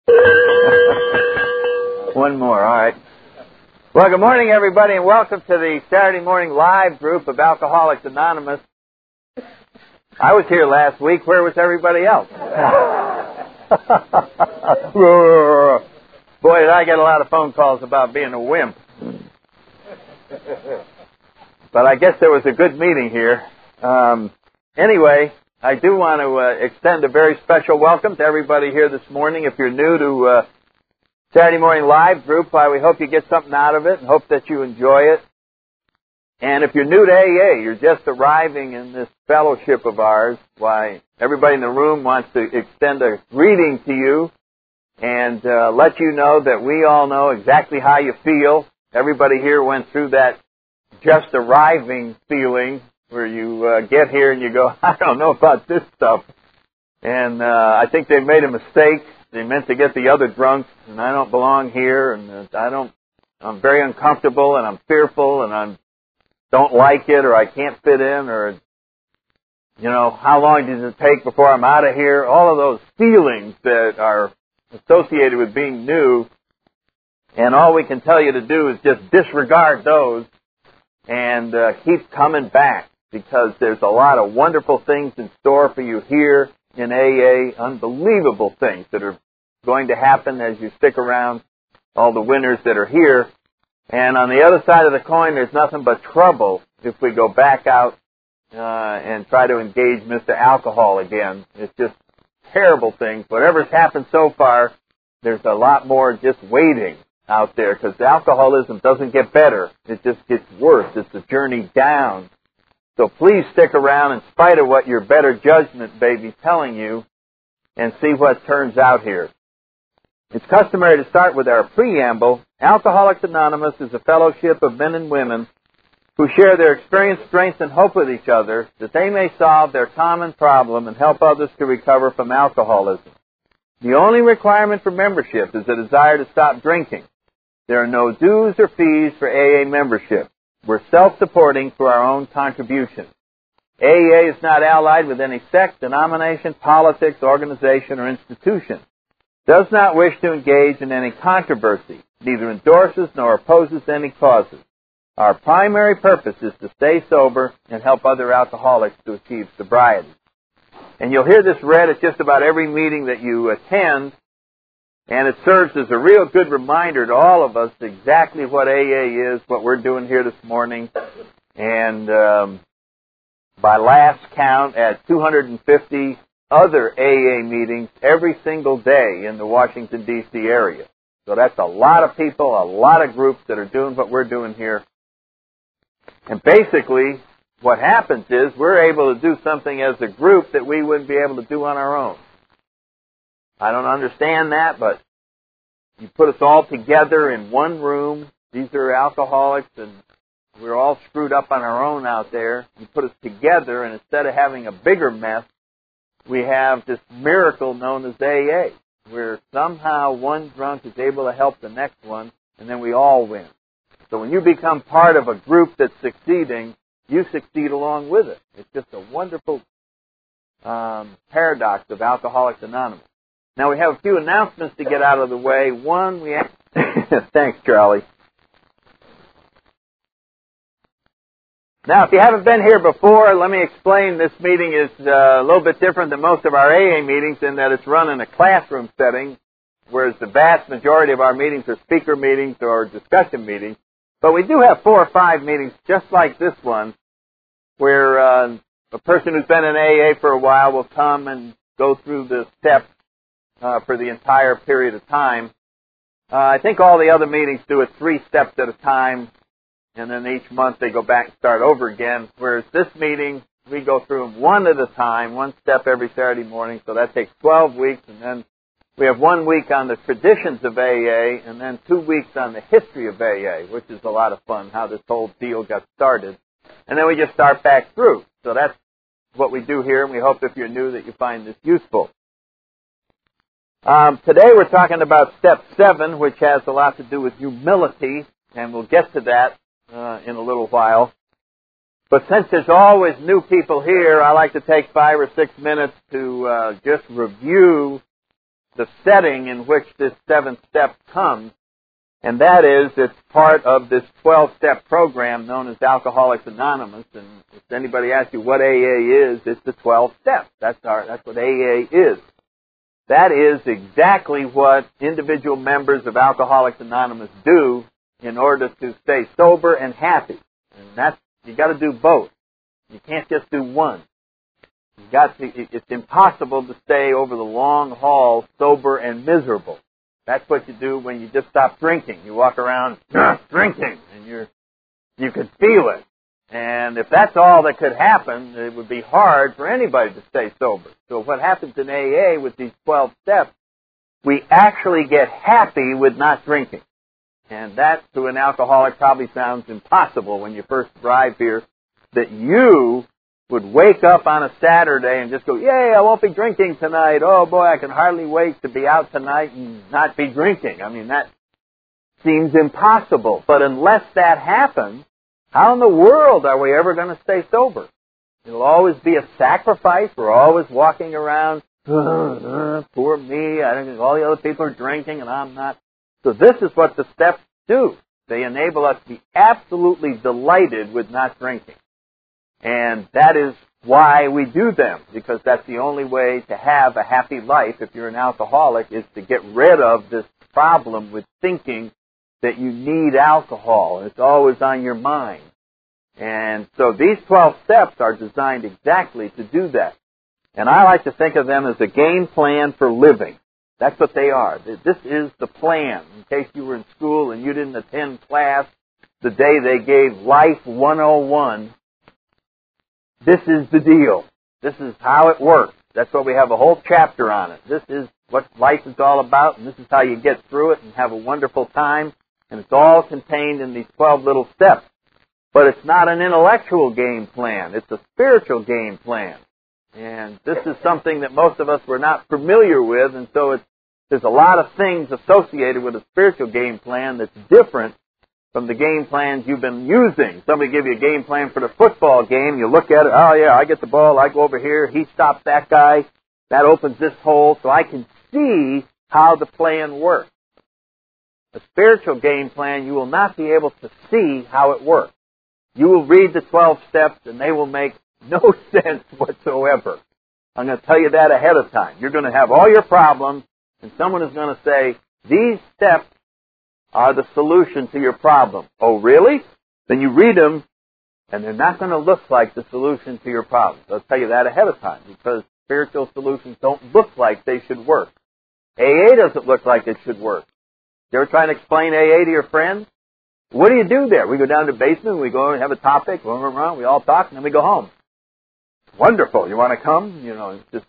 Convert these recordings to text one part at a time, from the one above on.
One more, all right. Well, good morning, everybody, and welcome to the Saturday morning live group of Alcoholics Anonymous. I was here last week. Where was everybody else? Boy, did I get a lot of phone calls about being a wimp. But I guess there was a good meeting here. Anyway, I do want to extend a very special welcome to everybody here this morning. If you're new to Saturday morning live group, we hope you get something out of it and hope that you enjoy it. And if you're new to AA, you're just arriving in this fellowship of ours, why, everybody in the room wants to extend a greeting to you and let you know that we all know exactly how you feel. Everybody here went through that just arriving feeling where you get here and you go, I don't know about this stuff. And I think they made a mistake. They meant to get the other drunks, and I don't belong here, and I'm very uncomfortable, and I'm fearful, and I don't like it, or I can't fit in, or, how long does it take before I'm out of here? All of those feelings that are associated with being new, and all we can tell you to do is just disregard those and keep coming back, because there's a lot of wonderful things in store for you here in AA, unbelievable things that are going to happen as you stick around, all the winners that are here. And on the other side of the coin, there's nothing but trouble if we go back out and try to engage Mr. Alcohol again. It's just terrible things. Whatever's happened so far, there's a lot more just waiting out there, because alcoholism doesn't get better. It just gets worse. It's a journey down. So please stick around in spite of what your better judgment may be telling you and see what turns out here. It's customary to start with our preamble. Alcoholics Anonymous is a fellowship of men and women who share their experience, strength, and hope with each other that they may solve their common problem and help others to recover from alcoholism. The only requirement for membership is a desire to stop drinking. There are no dues or fees for AA membership. We're self-supporting through our own contributions. AA is not allied with any sect, denomination, politics, organization, or institution. Does not wish to engage in any controversy, neither endorses nor opposes any causes. Our primary purpose is to stay sober and help other alcoholics to achieve sobriety. And you'll hear this read at just about every meeting that you attend, and it serves as a real good reminder to all of us exactly what AA is, what we're doing here this morning. And by last count, at 250 other AA meetings every single day in the Washington, D.C. area. So that's a lot of people, a lot of groups that are doing what we're doing here. And basically, what happens is we're able to do something as a group that we wouldn't be able to do on our own. I don't understand that, but you put us all together in one room. These are alcoholics, and we're all screwed up on our own out there. You put us together, and instead of having a bigger mess, we have this miracle known as AA, where somehow one drunk is able to help the next one, and then we all win. So when you become part of a group that's succeeding, you succeed along with it. It's just a wonderful paradox of Alcoholics Anonymous. Now, we have a few announcements to get out of the way. One, we have... Thanks, Charlie. Now, if you haven't been here before, let me explain. This meeting is a little bit different than most of our AA meetings in that it's run in a classroom setting, whereas the vast majority of our meetings are speaker meetings or discussion meetings. But we do have 4 or 5 meetings just like this one, where a person who's been in AA for a while will come and go through the steps for the entire period of time. I think all the other meetings do it 3 steps at a time, and then each month they go back and start over again, whereas this meeting, we go through them 1 at a time, 1 step every Saturday morning, so that takes 12 weeks, and then we have 1 week on the traditions of AA, and then 2 weeks on the history of AA, which is a lot of fun, how this whole deal got started. And then we just start back through. So that's what we do here, and we hope if you're new that you find this useful. Today we're talking about step 7, which has a lot to do with humility, and we'll get to that in a little while. But since there's always new people here, I like to take 5 or 6 minutes to just review the setting in which this 7th step comes, and that is it's part of this 12-step program known as Alcoholics Anonymous. And if anybody asks you what AA is, it's the 12 steps. That's what AA is. That is exactly what individual members of Alcoholics Anonymous do in order to stay sober and happy. And you got to do both. You can't just do one. It's impossible to stay over the long haul sober and miserable. That's what you do when you just stop drinking. You walk around drinking, and you can feel it. And if that's all that could happen, it would be hard for anybody to stay sober. So what happens in AA with these 12 steps, we actually get happy with not drinking. And that, to an alcoholic, probably sounds impossible when you first arrive here, that you would wake up on a Saturday and just go, yay, I won't be drinking tonight. Oh, boy, I can hardly wait to be out tonight and not be drinking. I mean, that seems impossible. But unless that happens, how in the world are we ever going to stay sober? It'll always be a sacrifice. We're always walking around, poor me, I think all the other people are drinking and I'm not. So this is what the steps do. They enable us to be absolutely delighted with not drinking. And that is why we do them, because that's the only way to have a happy life if you're an alcoholic, is to get rid of this problem with thinking that you need alcohol. It's always on your mind. And so these 12 steps are designed exactly to do that. And I like to think of them as a game plan for living. That's what they are. This is the plan. In case you were in school and you didn't attend class the day they gave Life 101, this is the deal. This is how it works. That's why we have a whole chapter on it. This is what life is all about, and this is how you get through it and have a wonderful time. And it's all contained in these 12 little steps. But it's not an intellectual game plan. It's a spiritual game plan. And this is something that most of us were not familiar with, and so there's a lot of things associated with a spiritual game plan that's different from the game plans you've been using. Somebody give you a game plan for the football game, you look at it, oh yeah, I get the ball, I go over here, he stops that guy, that opens this hole, so I can see how the plan works. A spiritual game plan, you will not be able to see how it works. You will read the 12 steps and they will make no sense whatsoever. I'm going to tell you that ahead of time. You're going to have all your problems, and someone is going to say, these steps are the solution to your problem. Oh, really? Then you read them, and they're not going to look like the solution to your problem. I'll tell you that ahead of time, because spiritual solutions don't look like they should work. AA doesn't look like it should work. You ever try to explain AA to your friends? What do you do there? We go down to the basement, we go and have a topic, we all talk, and then we go home. Wonderful. You want to come? You know, it's just...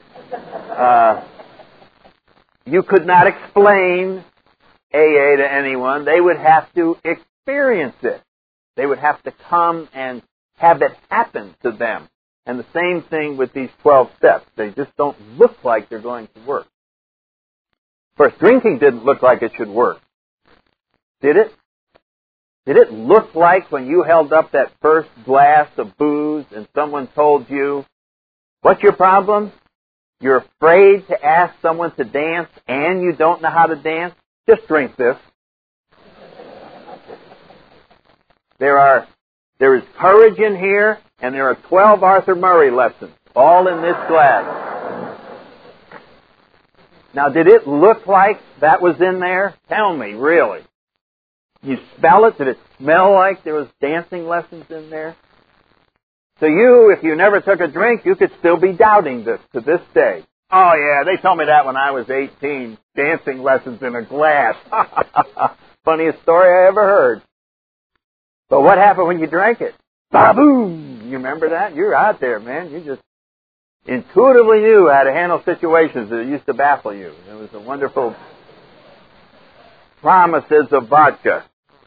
you could not explain AA to anyone. They would have to experience it. They would have to come and have it happen to them. And the same thing with these 12 steps. They just don't look like they're going to work. Of course, drinking didn't look like it should work. Did it? Did it look like when you held up that first glass of booze and someone told you, what's your problem? You're afraid to ask someone to dance and you don't know how to dance? Just drink this. There is courage in here, and there are 12 Arthur Murray lessons, all in this glass. Now, did it look like that was in there? Tell me, really. You smell it? Did it smell like there was dancing lessons in there? So you, if you never took a drink, you could still be doubting this to this day. Oh yeah, they told me that when I was 18. Dancing lessons in a glass. Funniest story I ever heard. But what happened when you drank it? Ba-boom! You remember that? You're out there, man. You just intuitively knew how to handle situations that used to baffle you. It was a wonderful promises of vodka.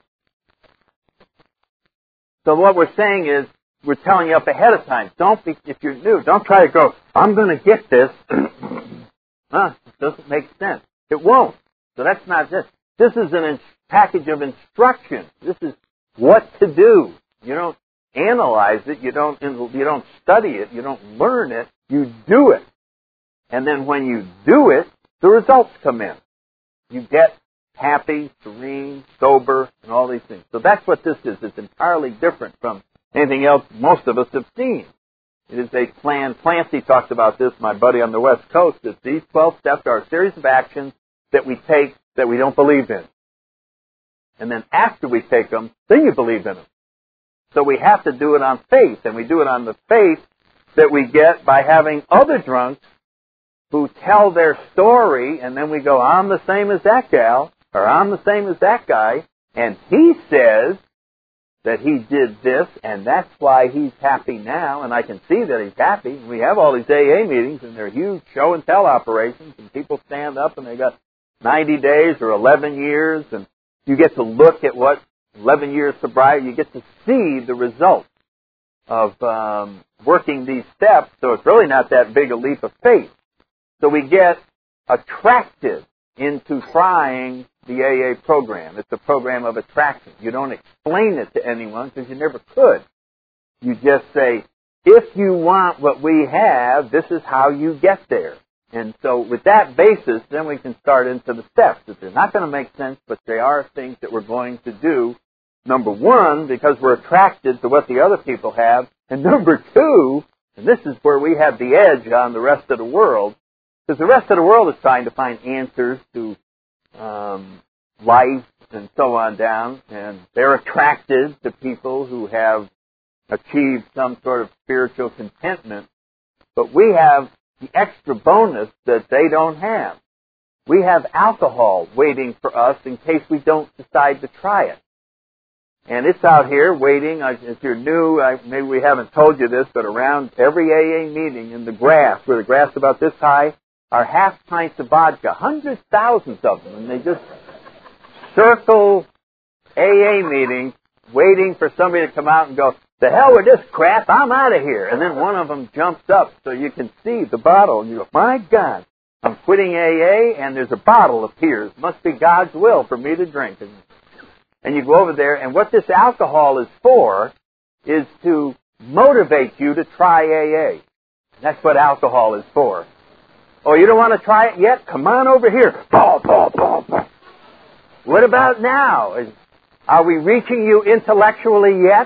So what we're saying is, we're telling you up ahead of time. If you're new, don't try to go, I'm going to get this. It doesn't make sense. It won't. So that's not this. This is a package of instructions. This is what to do. You don't analyze it. You don't study it. You don't learn it. You do it. And then when you do it, the results come in. You get happy, serene, sober, and all these things. So that's what this is. It's entirely different from anything else most of us have seen. It is a plan. Clancy talks about this, my buddy on the West Coast, that these 12 steps are a series of actions that we take that we don't believe in. And then after we take them, then you believe in them. So we have to do it on faith, and we do it on the faith that we get by having other drunks who tell their story, and then we go, I'm the same as that gal, or I'm the same as that guy, and he says that he did this, and that's why he's happy now, and I can see that he's happy. We have all these AA meetings, and they're huge show-and-tell operations, and people stand up, and they got 90 days or 11 years, and you get to look at what 11 years sobriety, you get to see the results of working these steps, so it's really not that big a leap of faith. So we get attracted into trying the AA program. It's a program of attraction. You don't explain it to anyone because you never could. You just say, if you want what we have, this is how you get there. And so with that basis, then we can start into the steps. That they're not going to make sense, but they are things that we're going to do. Number one, because we're attracted to what the other people have. And number two, and this is where we have the edge on the rest of the world, because the rest of the world is trying to find answers to life and so on down, and they're attracted to people who have achieved some sort of spiritual contentment. But we have the extra bonus that they don't have. We have alcohol waiting for us in case we don't decide to try it. And it's out here waiting. If you're new, maybe we haven't told you this, but around every AA meeting in the grass, where the grass is about this high, are half pints of vodka, hundreds, thousands of them, and they just circle AA meetings waiting for somebody to come out and go, the hell with this crap, I'm out of here. And then one of them jumps up so you can see the bottle, and you go, my God, I'm quitting AA, and there's a bottle appears. Must be God's will for me to drink. And you go over there, and what this alcohol is for is to motivate you to try AA. That's what alcohol is for. Oh, you don't want to try it yet? Come on over here. What about now? Are we reaching you intellectually yet?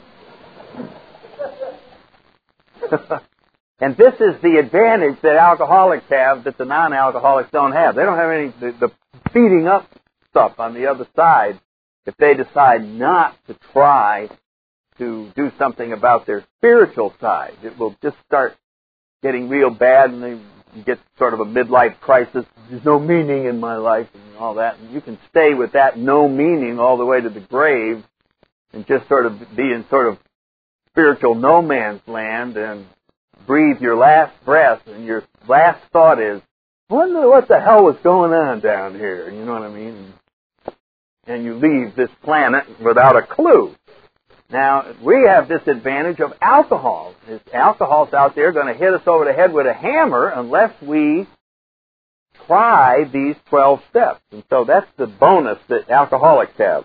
And this is the advantage that alcoholics have that the non-alcoholics don't have. They don't have any the feeding up stuff on the other side. If they decide not to try to do something about their spiritual side, it will just start getting real bad, and they get sort of a midlife crisis. There's no meaning in my life and all that. And you can stay with that no meaning all the way to the grave and just sort of be in sort of spiritual no man's land and breathe your last breath, and your last thought is, I wonder what the hell was going on down here. You know what I mean? And you leave this planet without a clue. Now, we have this advantage of alcohol. Alcohol's out there going to hit us over the head with a hammer unless we try these 12 steps. And so that's the bonus that alcoholics have.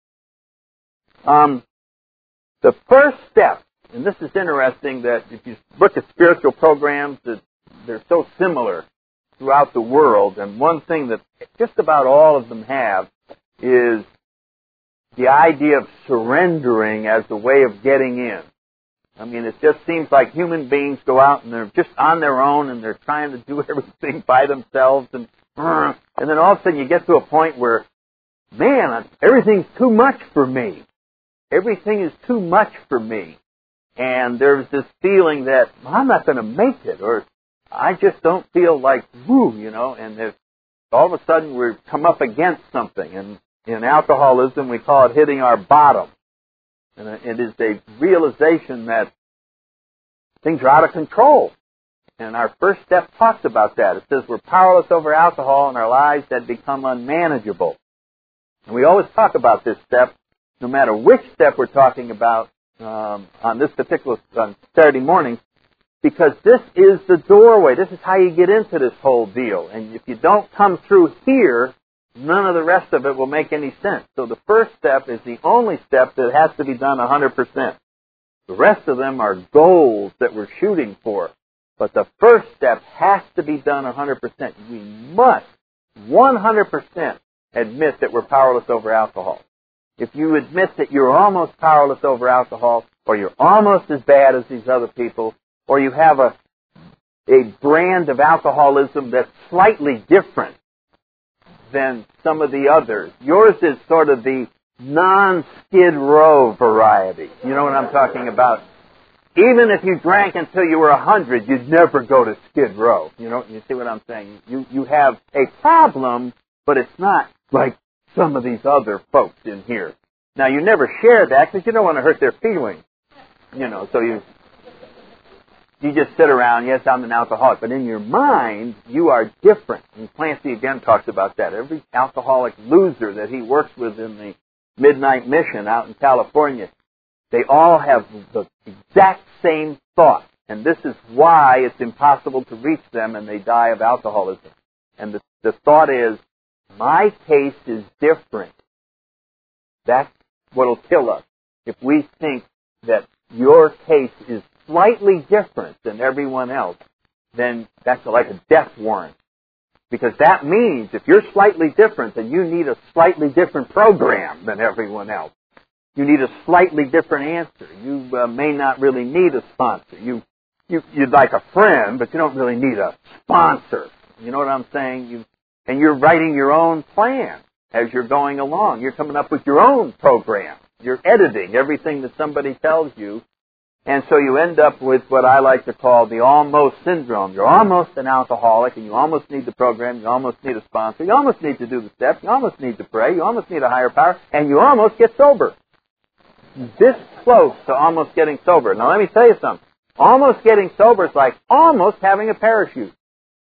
The first step, and this is interesting that if you look at spiritual programs, that they're so similar throughout the world, and one thing that just about all of them have is the idea of surrendering as a way of getting in. I mean, it just seems like human beings go out and they're just on their own and they're trying to do everything by themselves, and then all of a sudden you get to a point where, man, everything's too much for me. Everything is too much for me. And there's this feeling that, well, I'm not going to make it, or I just don't feel like, and if all of a sudden we come up against something, and in alcoholism we call it hitting our bottom. And it is a realization that things are out of control. And our first step talks about that. It says we're powerless over alcohol and our lives had become unmanageable. And we always talk about this step, no matter which step we're talking about on this particular Saturday morning, because this is the doorway. This is how you get into this whole deal. And if you don't come through here, none of the rest of it will make any sense. So the first step is the only step that has to be done 100%. The rest of them are goals that we're shooting for. But the first step has to be done 100%. We must 100% admit that we're powerless over alcohol. If you admit that you're almost powerless over alcohol, or you're almost as bad as these other people, or you have a brand of alcoholism that's slightly different than some of the others. Yours is sort of the non-Skid Row variety. You know what I'm talking about? Even if you drank until you were 100, you'd never go to Skid Row. You see what I'm saying? You have a problem, but it's not like some of these other folks in here. Now, you never share that because you don't want to hurt their feelings. So you just sit around, yes, I'm an alcoholic, but in your mind, you are different. And Clancy again talks about that. Every alcoholic loser that he works with in the Midnight Mission out in California, they all have the exact same thought. And this is why it's impossible to reach them and they die of alcoholism. And the thought is, my case is different. That's what'll kill us. If we think that your case is slightly different than everyone else, then that's like a death warrant. Because that means if you're slightly different, then you need a slightly different program than everyone else. You need a slightly different answer. You may not really need a sponsor. You'd like a friend, but you don't really need a sponsor. You know what I'm saying? And you're writing your own plan as you're going along. You're coming up with your own program. You're editing everything that somebody tells you. And so you end up with what I like to call the almost syndrome. You're almost an alcoholic, and you almost need the program. You almost need a sponsor. You almost need to do the steps. You almost need to pray. You almost need a higher power. And you almost get sober. This close to almost getting sober. Now, let me tell you something. Almost getting sober is like almost having a parachute.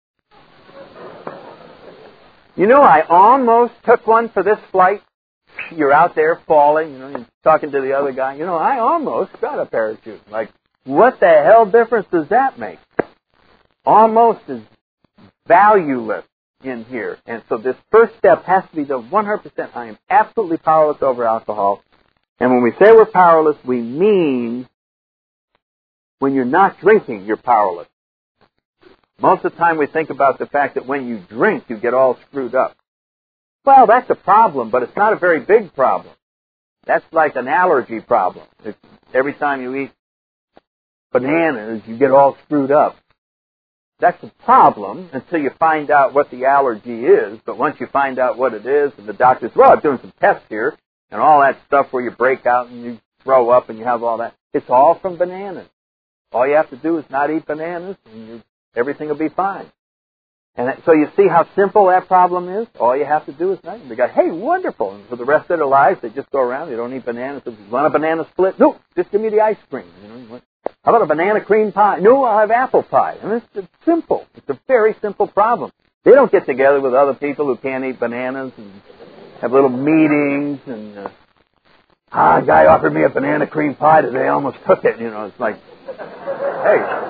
I almost took one for this flight. You're out there falling, you're talking to the other guy. I almost got a parachute. Like, what the hell difference does that make? Almost is valueless in here. And so this first step has to be the 100%. I am absolutely powerless over alcohol. And when we say we're powerless, we mean when you're not drinking, you're powerless. Most of the time we think about the fact that when you drink, you get all screwed up. Well, that's a problem, but it's not a very big problem. That's like an allergy problem. Every time you eat bananas, you get all screwed up. That's a problem until you find out what the allergy is. But once you find out what it is, and the doctor says, well, I'm doing some tests here, and all that stuff where you break out and you throw up and you have all that, it's all from bananas. All you have to do is not eat bananas, and everything will be fine. And so you see how simple that problem is? All you have to do is nothing. They go, hey, wonderful. And for the rest of their lives, they just go around. They don't eat bananas. If you want a banana split? No, just give me the ice cream. How about a banana cream pie? No, I'll have apple pie. And it's simple. It's a very simple problem. They don't get together with other people who can't eat bananas and have little meetings. And a guy offered me a banana cream pie today. I almost took it. It's like, hey.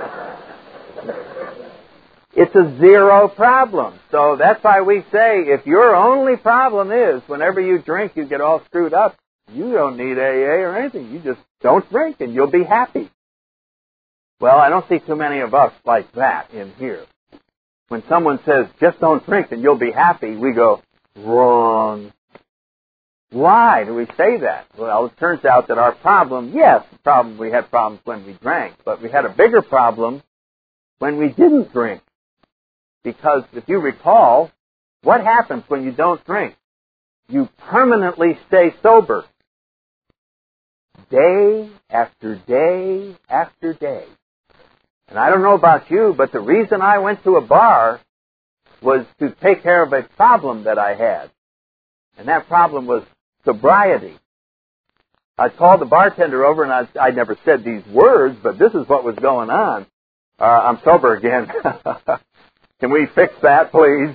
It's a zero problem. So that's why we say if your only problem is whenever you drink you get all screwed up, you don't need AA or anything. You just don't drink and you'll be happy. Well, I don't see too many of us like that in here. When someone says, just don't drink and you'll be happy, we go, wrong. Why do we say that? Well, it turns out that our problem, we had problems when we drank, but we had a bigger problem when we didn't drink. Because if you recall, what happens when you don't drink? You permanently stay sober. Day after day after day. And I don't know about you, but the reason I went to a bar was to take care of a problem that I had. And that problem was sobriety. I called the bartender over and I never said these words, but this is what was going on. I'm sober again. Can we fix that, please?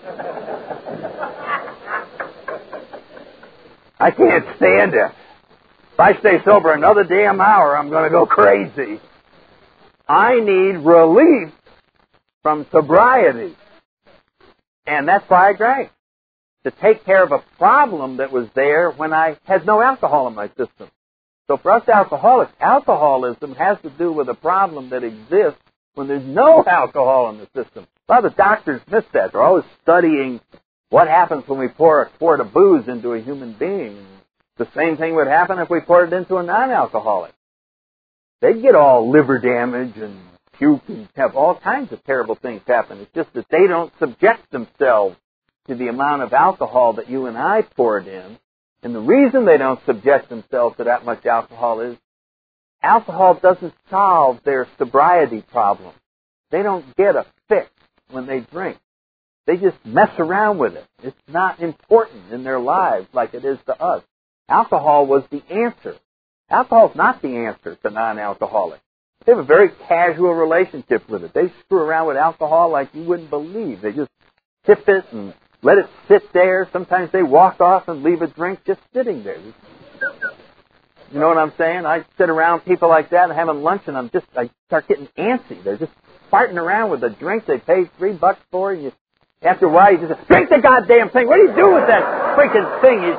I can't stand it. If I stay sober another damn hour, I'm going to go crazy. I need relief from sobriety. And that's why I drank. To take care of a problem that was there when I had no alcohol in my system. So for us alcoholics, alcoholism has to do with a problem that exists when there's no alcohol in the system. A lot of the doctors miss that. They're always studying what happens when we pour a quart of booze into a human being. The same thing would happen if we poured it into a non-alcoholic. They'd get all liver damage and puke and have all kinds of terrible things happen. It's just that they don't subject themselves to the amount of alcohol that you and I poured in. And the reason they don't subject themselves to that much alcohol is alcohol doesn't solve their sobriety problem. They don't get a fix when they drink. They just mess around with it. It's not important in their lives like it is to us. Alcohol was the answer. Alcohol's not the answer to non-alcoholics. They have a very casual relationship with it. They screw around with alcohol like you wouldn't believe. They just tip it and let it sit there. Sometimes they walk off and leave a drink just sitting there. You know what I'm saying? I sit around people like that and having lunch, and I start getting antsy. They're just farting around with a drink they paid $3 for, and after a while you just drink the goddamn thing. What do you do with that freaking thing?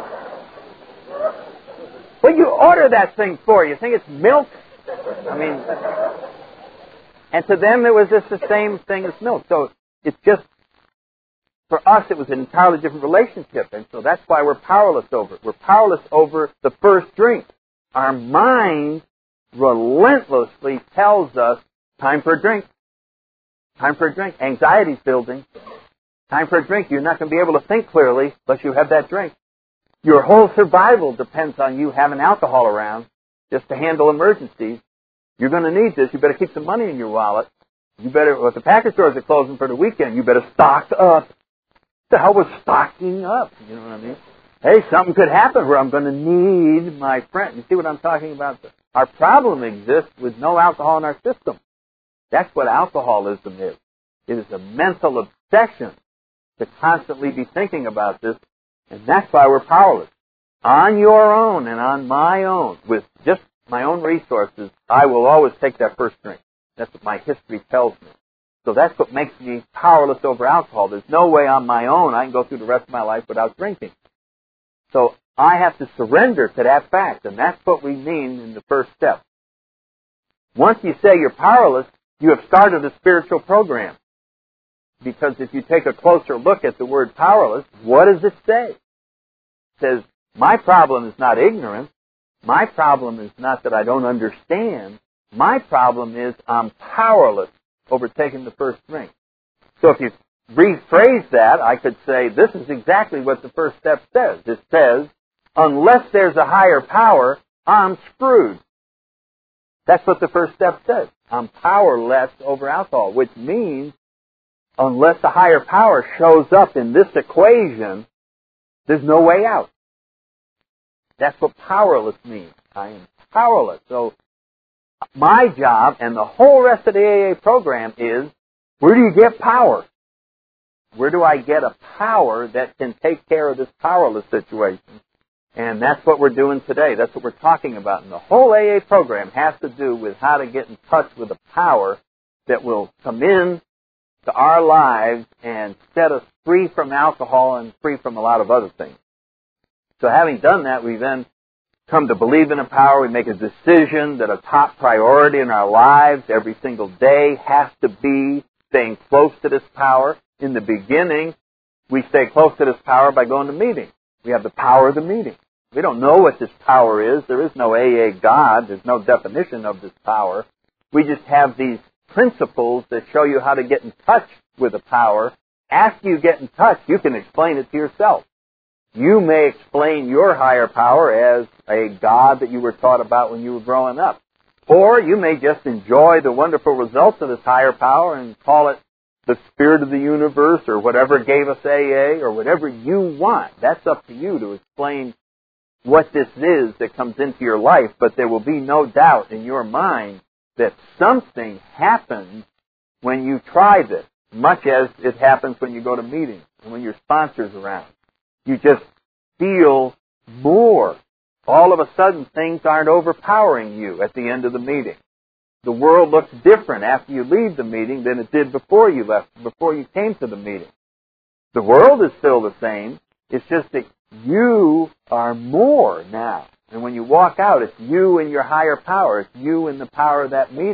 What do you order that thing for? You think it's milk? I mean, and to them it was just the same thing as milk. So it's just, for us it was an entirely different relationship, and so that's why we're powerless over it. We're powerless over the first drink. Our mind relentlessly tells us, time for a drink. Time for a drink. Anxiety's building. Time for a drink. You're not going to be able to think clearly unless you have that drink. Your whole survival depends on you having alcohol around just to handle emergencies. You're going to need this. You better keep some money in your wallet. You better, if the package stores are closing for the weekend, you better stock up. The hell was stocking up? You know what I mean? Hey, something could happen where I'm going to need my friend. You see what I'm talking about? Our problem exists with no alcohol in our system. That's what alcoholism is. It is a mental obsession to constantly be thinking about this, and that's why we're powerless. On your own and on my own, with just my own resources, I will always take that first drink. That's what my history tells me. So that's what makes me powerless over alcohol. There's no way on my own I can go through the rest of my life without drinking. So I have to surrender to that fact, and that's what we mean in the first step. Once you say you're powerless, you have started a spiritual program. Because if you take a closer look at the word powerless, what does it say? It says, my problem is not ignorance. My problem is not that I don't understand. My problem is I'm powerless over taking the first drink. So if you rephrase that, I could say this is exactly what the first step says. It says, unless there's a higher power, I'm screwed. That's what the first step says. I'm powerless over alcohol, which means unless a higher power shows up in this equation, there's no way out. That's what powerless means. I am powerless. So my job and the whole rest of the AA program is, where do you get power? Where do I get a power that can take care of this powerless situation? And that's what we're doing today. That's what we're talking about. And the whole AA program has to do with how to get in touch with a power that will come in to our lives and set us free from alcohol and free from a lot of other things. So having done that, we then come to believe in a power. We make a decision that a top priority in our lives every single day has to be staying close to this power. In the beginning, we stay close to this power by going to meetings. We have the power of the meeting. We don't know what this power is. There is no AA God. There's no definition of this power. We just have these principles that show you how to get in touch with the power. After you get in touch, you can explain it to yourself. You may explain your higher power as a God that you were taught about when you were growing up. Or you may just enjoy the wonderful results of this higher power and call it the spirit of the universe or whatever gave us AA or whatever you want. That's up to you to explain what this is that comes into your life, but there will be no doubt in your mind that something happens when you try this, much as it happens when you go to meetings and when your sponsor's around. You just feel more. All of a sudden, things aren't overpowering you at the end of the meeting. The world looks different after you leave the meeting than it did before you left, before you came to the meeting. The world is still the same. It's just that you are more now. And when you walk out, it's you and your higher power. It's you and the power of that meeting.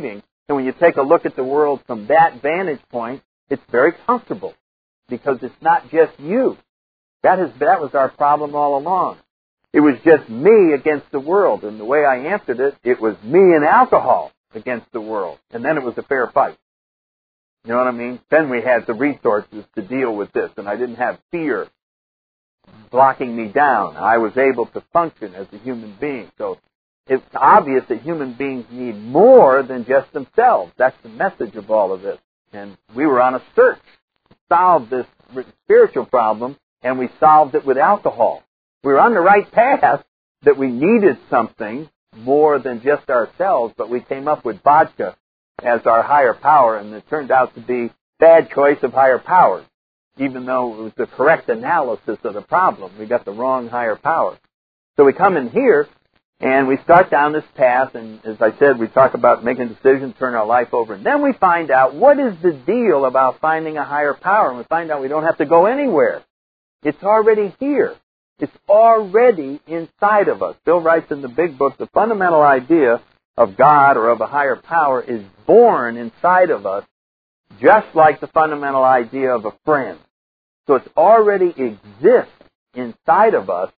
And when you take a look at the world from that vantage point, it's very comfortable because it's not just you. That was our problem all along. It was just me against the world. And the way I answered it, it was me and alcohol against the world. And then it was a fair fight. You know what I mean? Then we had the resources to deal with this, and I didn't have fear blocking me down. I was able to function as a human being. So it's obvious that human beings need more than just themselves. That's the message of all of this. And we were on a search to solve this spiritual problem, and we solved it with alcohol. We were on the right path that we needed something more than just ourselves, but we came up with vodka as our higher power, and it turned out to be bad choice of higher power. Even though it was the correct analysis of the problem, we got the wrong higher power. So we come in here, and we start down this path, and as I said, we talk about making decisions, turn our life over, and then we find out what is the deal about finding a higher power, and we find out we don't have to go anywhere. It's already here. It's already inside of us. Bill writes in the big book, the fundamental idea of God or of a higher power is born inside of us, just like the fundamental idea of a friend. So it already exists inside of us.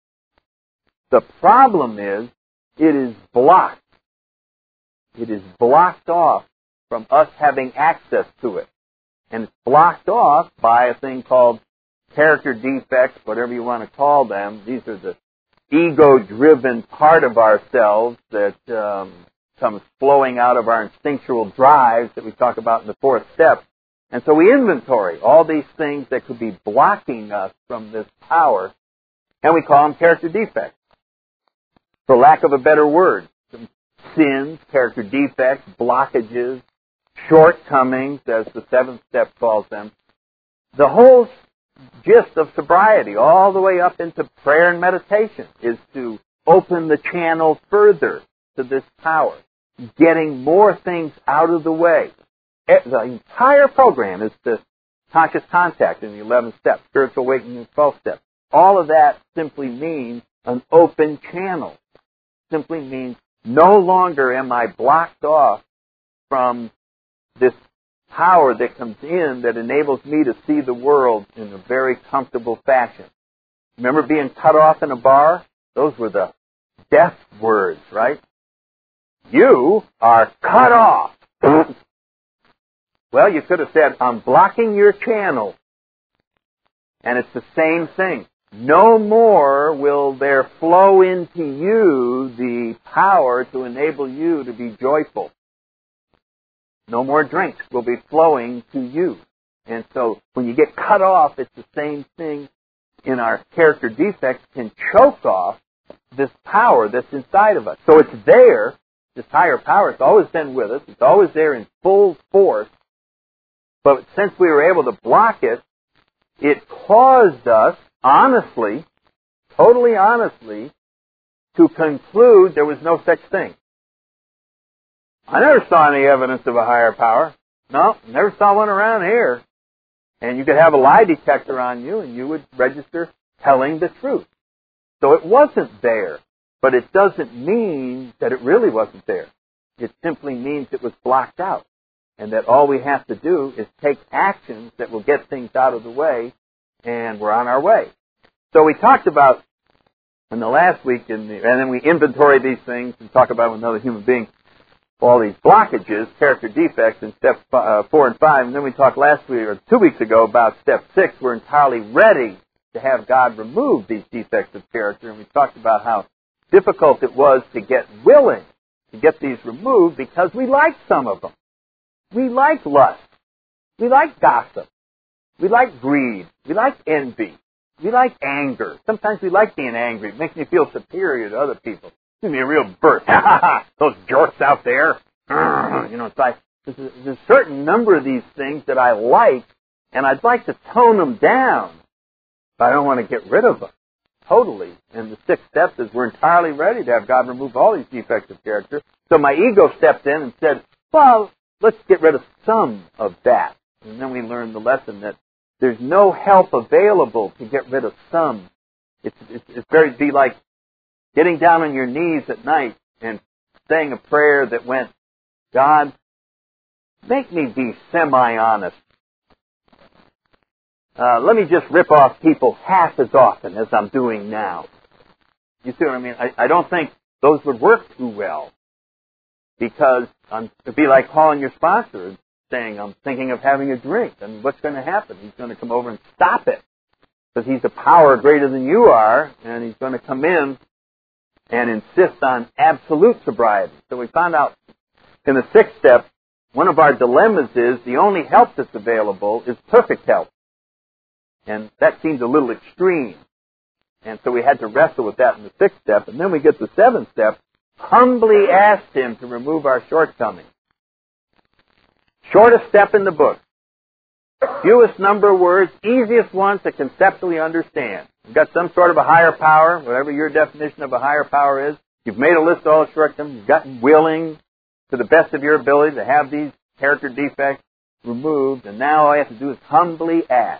The problem is, it is blocked. It is blocked off from us having access to it. And it's blocked off by a thing called character defects, whatever you want to call them. These are the ego-driven part of ourselves that comes flowing out of our instinctual drives that we talk about in the fourth step. And so we inventory all these things that could be blocking us from this power, and we call them character defects. For lack of a better word, some sins, character defects, blockages, shortcomings, as the seventh step calls them. The whole gist of sobriety, all the way up into prayer and meditation, is to open the channel further to this power, getting more things out of the way. The entire program is the conscious contact in the 11th step, spiritual awakening in the 12th step. All of that simply means an open channel. Simply means no longer am I blocked off from this power that comes in that enables me to see the world in a very comfortable fashion. Remember being cut off in a bar? Those were the death words, right? You are cut off. Well, you could have said, I'm blocking your channel. And it's the same thing. No more will there flow into you the power to enable you to be joyful. No more drinks will be flowing to you. And so when you get cut off, it's the same thing in our character defects can choke off this power that's inside of us. So it's there, this higher power. It's always been with us. It's always there in full force. But since we were able to block it, it caused us, honestly, totally honestly, to conclude there was no such thing. I never saw any evidence of a higher power. No, never saw one around here. And you could have a lie detector on you and you would register telling the truth. So it wasn't there. But it doesn't mean that it really wasn't there. It simply means it was blocked out. And that all we have to do is take actions that will get things out of the way, and we're on our way. So we talked about in the last week, and then we inventory these things and talk about with another human being all these blockages, character defects in step 4 and 5. And then we talked last week or 2 weeks ago about step 6. We're entirely ready to have God remove these defects of character. And we talked about how difficult it was to get willing to get these removed because we like some of them. We like lust. We like gossip. We like greed. We like envy. We like anger. Sometimes we like being angry. It makes me feel superior to other people. Give me a real burst. Ha ha ha! Those jorts out there. It's like there's a certain number of these things that I like, and I'd like to tone them down, but I don't want to get rid of them totally. And the 6th step is we're entirely ready to have God remove all these defects of character. So my ego stepped in and said, well, let's get rid of some of that. And then we learned the lesson that there's no help available to get rid of some. It's be like getting down on your knees at night and saying a prayer that went, God, make me be semi-honest. Let me just rip off people half as often as I'm doing now. You see what I mean? I don't think those would work too well, because it'd be like calling your sponsor and saying, I'm thinking of having a drink. And what's going to happen? He's going to come over and stop it, because he's a power greater than you are, and he's going to come in and insist on absolute sobriety. So we found out in the 6th step, one of our dilemmas is the only help that's available is perfect help. And that seems a little extreme. And so we had to wrestle with that in the 6th step. And then we get to the 7th step, humbly asked him to remove our shortcomings. Shortest step in the book. Fewest number of words, easiest ones to conceptually understand. You've got some sort of a higher power, whatever your definition of a higher power is. You've made a list of all the shortcomings. You've gotten willing to the best of your ability to have these character defects removed. And now all I have to do is humbly ask.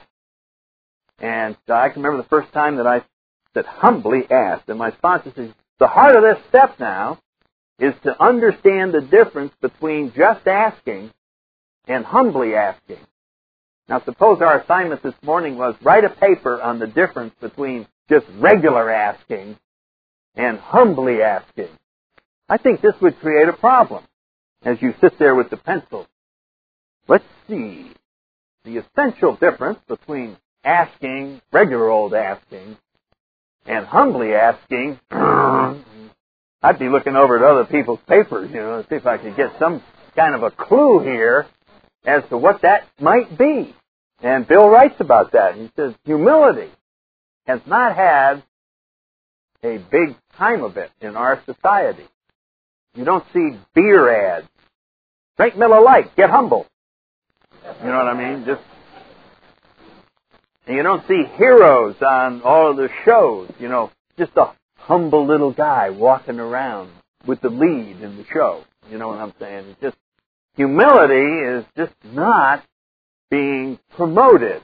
And I can remember the first time that I said humbly asked. And my sponsor says, the heart of this step now is to understand the difference between just asking and humbly asking. Now, suppose our assignment this morning was write a paper on the difference between just regular asking and humbly asking. I think this would create a problem as you sit there with the pencil. Let's see. The essential difference between asking, regular old asking, and humbly asking, I'd be looking over at other people's papers, to see if I could get some kind of a clue here as to what that might be. And Bill writes about that. And he says, humility has not had a big time of it in our society. You don't see beer ads. Drink Miller Lite, get humble. You know what I mean? And you don't see heroes on all of the shows, just a humble little guy walking around with the lead in the show. You know what I'm saying? It's just, humility is just not being promoted.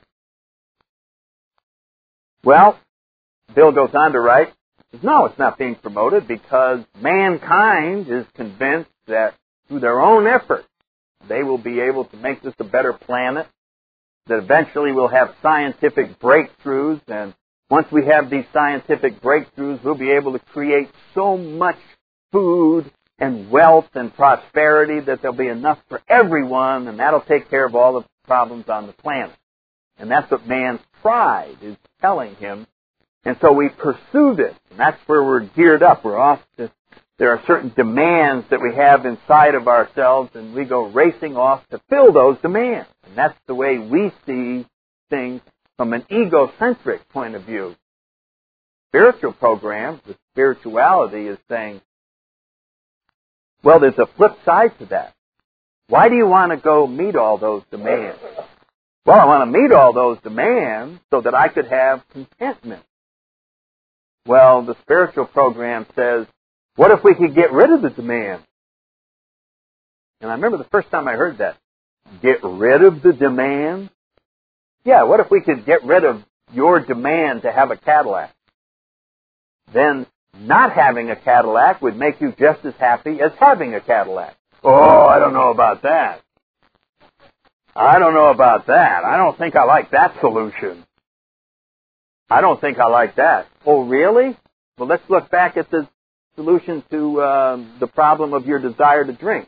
Well, Bill goes on to write, no, it's not being promoted because mankind is convinced that through their own effort, they will be able to make this a better planet, that eventually we'll have scientific breakthroughs, and once we have these scientific breakthroughs, we'll be able to create so much food and wealth and prosperity that there'll be enough for everyone, and that'll take care of all the problems on the planet. And that's what man's pride is telling him. And so we pursue this, and that's where we're geared up. There are certain demands that we have inside of ourselves, and we go racing off to fill those demands. And that's the way we see things from an egocentric point of view. Spiritual program, the spirituality is saying, well, there's a flip side to that. Why do you want to go meet all those demands? Well, I want to meet all those demands so that I could have contentment. Well, the spiritual program says, what if we could get rid of the demand? And I remember the first time I heard that. Get rid of the demand? Yeah, what if we could get rid of your demand to have a Cadillac? Then not having a Cadillac would make you just as happy as having a Cadillac. Oh, I don't know about that. I don't think I like that solution. I don't think I like that. Oh, really? Well, let's look back at the solution to the problem of your desire to drink.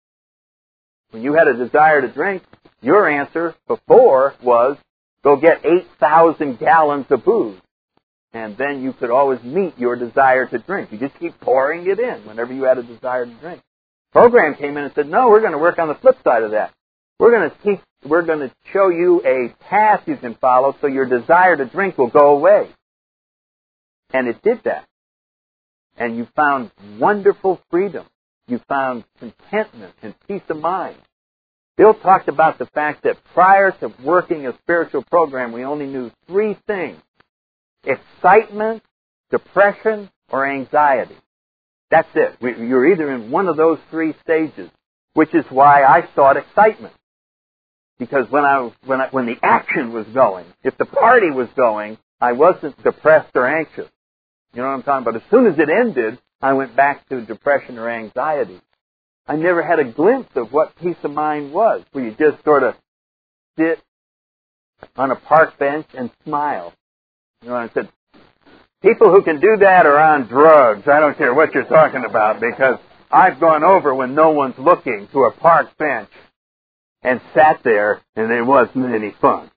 When you had a desire to drink, your answer before was, go get 8,000 gallons of booze. And then you could always meet your desire to drink. You just keep pouring it in whenever you had a desire to drink. Program came in and said, no, we're going to work on the flip side of that. We're going to show you a path you can follow so your desire to drink will go away. And it did that. And you found wonderful freedom. You found contentment and peace of mind. Bill talked about the fact that prior to working a spiritual program, we only knew 3 things: excitement, depression, or anxiety. That's it. You're either in one of those 3 stages, which is why I sought excitement. Because when the action was going, if the party was going, I wasn't depressed or anxious. You know what I'm talking about? As soon as it ended, I went back to depression or anxiety. I never had a glimpse of what peace of mind was, where you just sort of sit on a park bench and smile. You know, I said, people who can do that are on drugs. I don't care what you're talking about, because I've gone over when no one's looking to a park bench and sat there, and it wasn't any fun.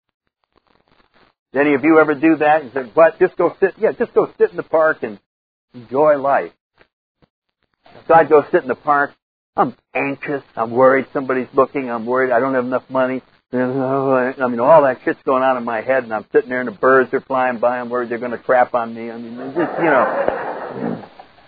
Did any of you ever do that? And said, what? Just go sit? Yeah, just go sit in the park and enjoy life. So I'd go sit in the park. I'm anxious. I'm worried somebody's looking. I'm worried I don't have enough money. I mean, all that shit's going on in my head, and I'm sitting there, and the birds are flying by. I'm worried they're going to crap on me. I mean, it's just, you know.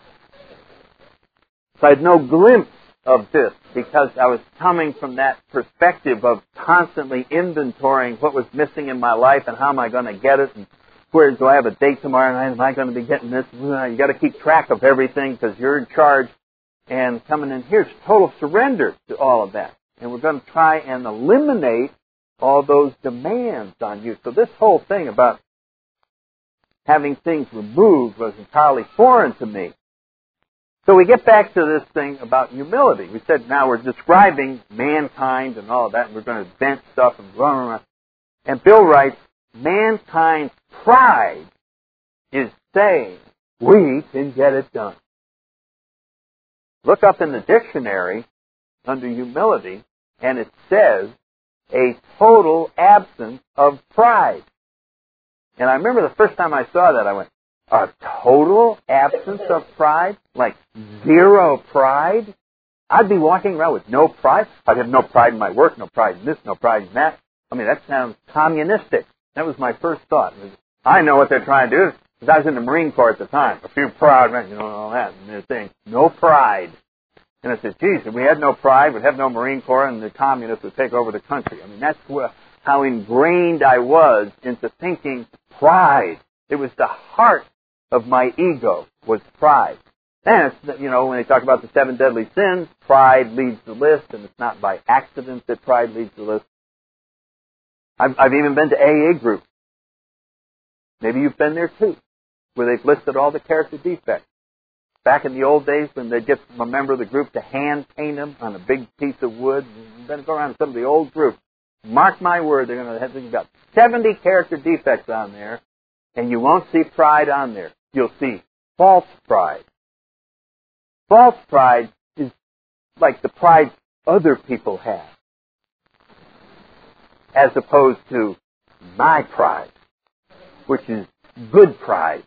So I had no glimpse of this, because I was coming from that perspective of constantly inventorying what was missing in my life and how am I going to get it, and where do I have a date tomorrow night? Am I going to be getting this? You got to keep track of everything because you're in charge. And coming in here is total surrender to all of that. And we're going to try and eliminate all those demands on you. So this whole thing about having things removed was entirely foreign to me. So we get back to this thing about humility. We said now we're describing mankind and all of that, and we're going to vent stuff and run around. And Bill writes, mankind's pride is saying, we can get it done. Look up in the dictionary under humility, and it says a total absence of pride. And I remember the first time I saw that, I went, a total absence of pride? Like zero pride? I'd be walking around with no pride. I'd have no pride in my work, no pride in this, no pride in that. I mean, that sounds communistic. That was my first thought. I know what they're trying to do. Because I was in the Marine Corps at the time. A few proud men, you know, all that. And they're saying, no pride. And I said, geez, if we had no pride, we'd have no Marine Corps, and the communists would take over the country. I mean, that's how ingrained I was into thinking pride. It was the heart of my ego, was pride. And, you know, when they talk about the 7 deadly sins, pride leads the list, and it's not by accident that pride leads the list. I've even been to AA groups. Maybe you've been there too, where they've listed all the character defects. Back in the old days when they'd get a member of the group to hand paint them on a big piece of wood, and then go around to some of the old groups. Mark my word, they're going to have about 70 character defects on there, and you won't see pride on there. You'll see false pride. False pride is like the pride other people have, as opposed to my pride, which is good pride.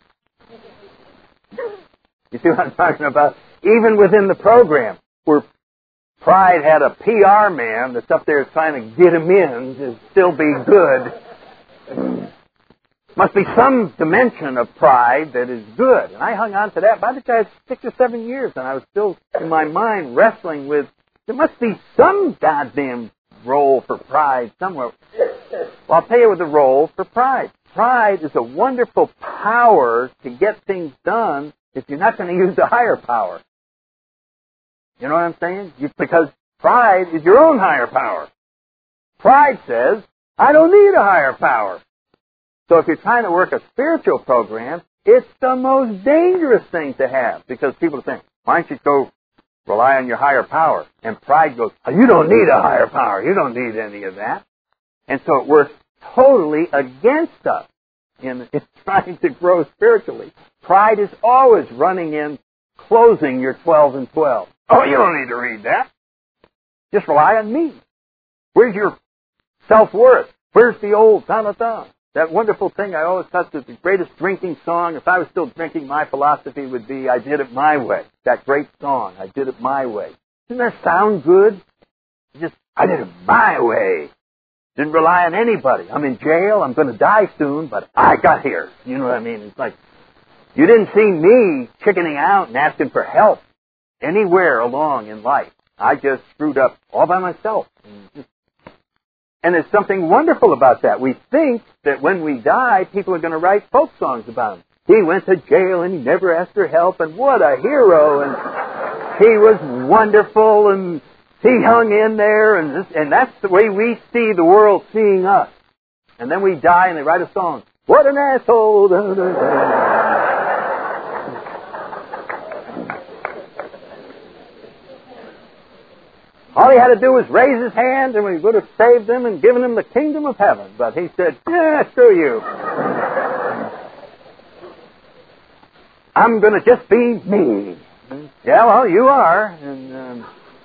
You see what I'm talking about? Even within the program, where pride had a PR man that's up there trying to get him in to still be good, must be some dimension of pride that is good. And I hung on to that. By the time I was 6 or 7 years, and I was still, in my mind, wrestling with, there must be some goddamn role for pride somewhere. Well, I'll tell you the role for pride. Pride is a wonderful power to get things done if you're not going to use the higher power. You know what I'm saying? Because pride is your own higher power. Pride says, I don't need a higher power. So if you're trying to work a spiritual program, it's the most dangerous thing to have, because people are saying, why don't you go rely on your higher power? And pride goes, oh, you don't need a higher power. You don't need any of that. And so it works totally against us in trying to grow spiritually. Pride is always running in, closing your 12 and 12. Oh, you don't need to read that. Just rely on me. Where's your self-worth? Where's the old ta-ta-ta? That wonderful thing I always thought was the greatest drinking song. If I was still drinking, my philosophy would be, I did it my way. That great song, I did it my way. Doesn't that sound good? I did it my way. Didn't rely on anybody. I'm in jail. I'm going to die soon, but I got here. You know what I mean? It's like, you didn't see me chickening out and asking for help anywhere along in life. I just screwed up all by myself. And there's something wonderful about that. We think that when we die, people are going to write folk songs about him. He went to jail and he never asked for help, and what a hero, and he was wonderful, and he hung in there, and that's the way we see the world seeing us. And then we die and they write a song. What an asshole. All he had to do was raise his hand, and we would have saved him and given him the kingdom of heaven. But he said, screw you. I'm going to just be me. Yeah, well, you are. And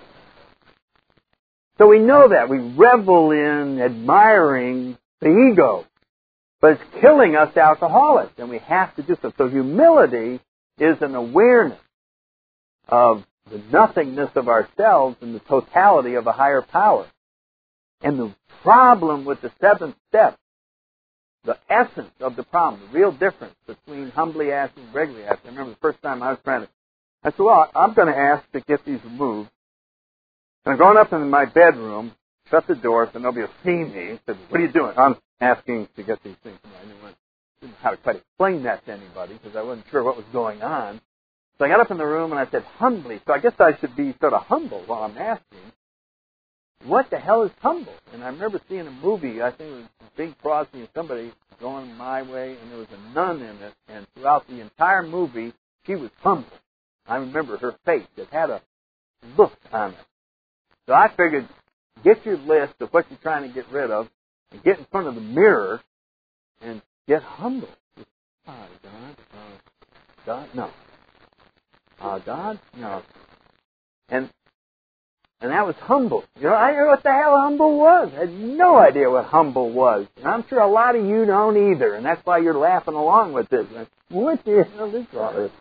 so we know that. We revel in admiring the ego. But it's killing us alcoholics, and we have to do so. So humility is an awareness of the nothingness of ourselves and the totality of a higher power. And the problem with the seventh step, the essence of the problem, the real difference between humbly asking and regularly asking. I remember the first time I was trying to, I said, well, I'm going to ask to get these removed. And I'm going up in my bedroom, shut the door so nobody will see me. Said, what are you doing? I'm asking to get these things removed. I didn't know how to quite explain that to anybody because I wasn't sure what was going on. So I got up in the room and I said, humbly. So I guess I should be sort of humble while I'm asking. What the hell is humble? And I remember seeing a movie, I think it was Bing Crosby and somebody going my way, and there was a nun in it, and throughout the entire movie, she was humble. I remember her face. It had a look on it. So I figured, get your list of what you're trying to get rid of, and get in front of the mirror, and get humble. God, no. God, no. And that was humble. You know, I didn't know what the hell humble was. I had no idea what humble was. And I'm sure a lot of you don't either. And that's why you're laughing along with this. What the hell is all this?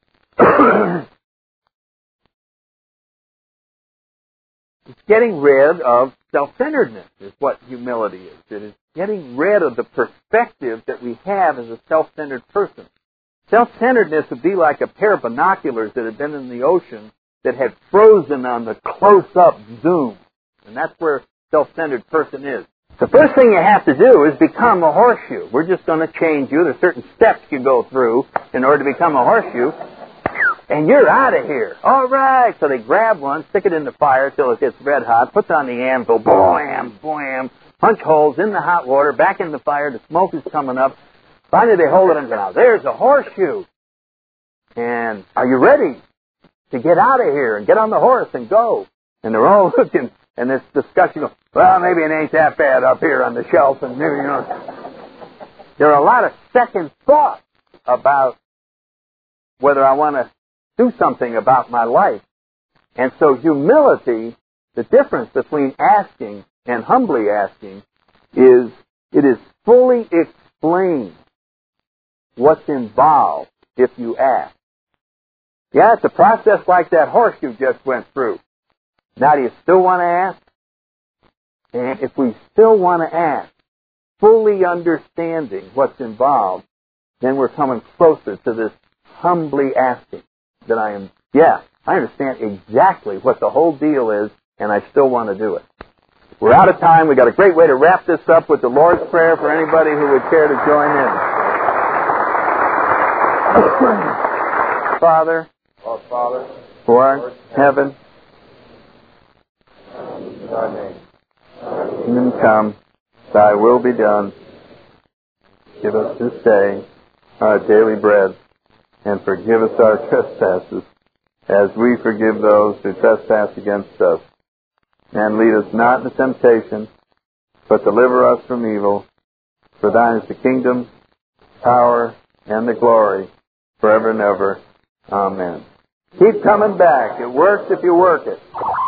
It's getting rid of self-centeredness is what humility is. It is getting rid of the perspective that we have as a self-centered person. Self-centeredness would be like a pair of binoculars that had been in the ocean that had frozen on the close-up zoom. And that's where self-centered person is. The first thing you have to do is become a horseshoe. We're just going to change you. There's certain steps you go through in order to become a horseshoe. And you're out of here. All right. So they grab one, stick it in the fire till it gets red hot, puts on the anvil, blam, blam, punch holes in the hot water, back in the fire, the smoke is coming up. Finally they hold it and go, now there's a horseshoe. And are you ready to get out of here and get on the horse and go? And they're all looking, and this discussion of, well, maybe it ain't that bad up here on the shelf, and maybe, you know. There are a lot of second thoughts about whether I want to do something about my life. And so humility, the difference between asking and humbly asking is it is fully explained what's involved if you ask. Yeah, it's a process like that horse you just went through. Now, do you still want to ask? And if we still want to ask, fully understanding what's involved, then we're coming closer to this humbly asking that I understand exactly what the whole deal is, and I still want to do it. We're out of time. We've got a great way to wrap this up with the Lord's Prayer for anybody who would care to join in. Father, who art in heaven, thy name. Kingdom come, thy will be done. Give us this day our daily bread, and forgive us our trespasses, as we forgive those who trespass against us. And lead us not into temptation, but deliver us from evil. For thine is the kingdom, power, and the glory, forever and ever. Amen. Keep coming back. It works if you work it.